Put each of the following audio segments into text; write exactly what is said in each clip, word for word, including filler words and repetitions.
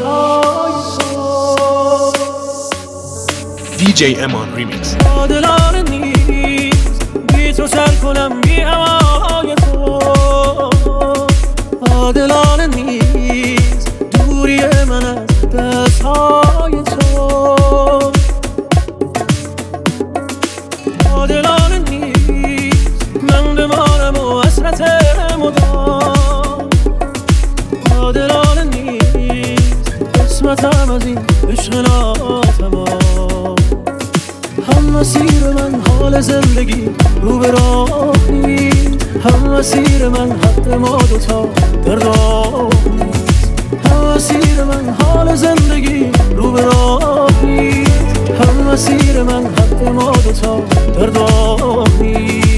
دستهای تو. دی جی امان ریمیکس. عادلانه نیست بی تو سر کنم بی هوای تو. عادلانه نیست دوری من از دستهای تو. عادلانه نیست من بمانم و حسرت مدام. عادلانه نیست قسمتم از این عشق ناتمام. هم مسیر من حال زندگی رو به راه نیست. هم مسیر من حق ما دوتا در راه نیست. هم مسیر من حال زندگی رو به راه نیست. هم مسیر من حق ما دوتا در راه نیست.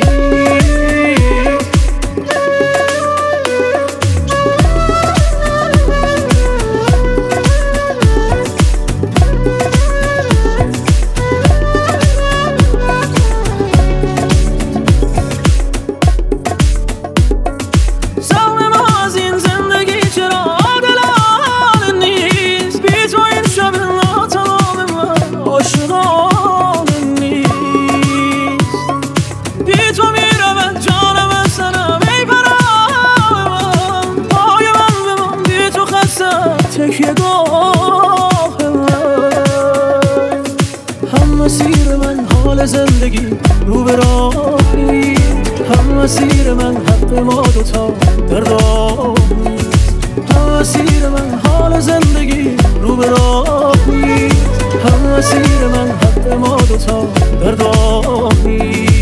هم مسیر من حال زندگی رو به راه نیست. هم مسیر من حق ما دوتا در راه نیست. هم مسیر من حال زندگی رو به راه نیست. هم مسیر من حق ما دوتا در راه نیست.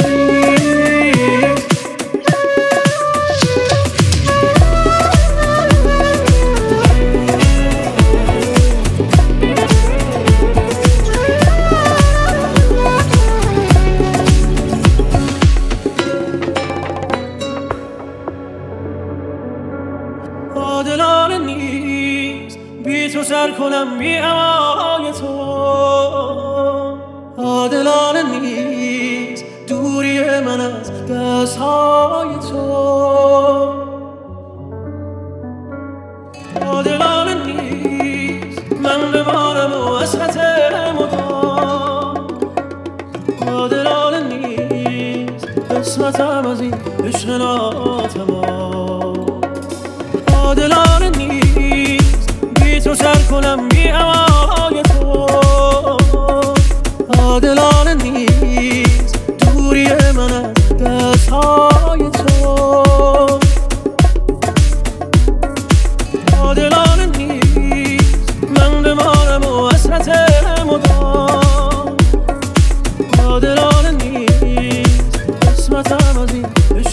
عادلانه نیست بی تو سر کنم بی هوای تو. عادلانه نیست دوری من از دستهای تو. عادلانه نیست من بمانم و حسرت مدام. عادلانه نیست قسمتم از این عشق ناتمام. عادلانه نیست بی تو سر کنم بی هوای تو. عادلانه نیست دوری من از دستهای تو. عادلانه نیست من بمانم و حسرت مدام. عادلانه نیست قسمتم از این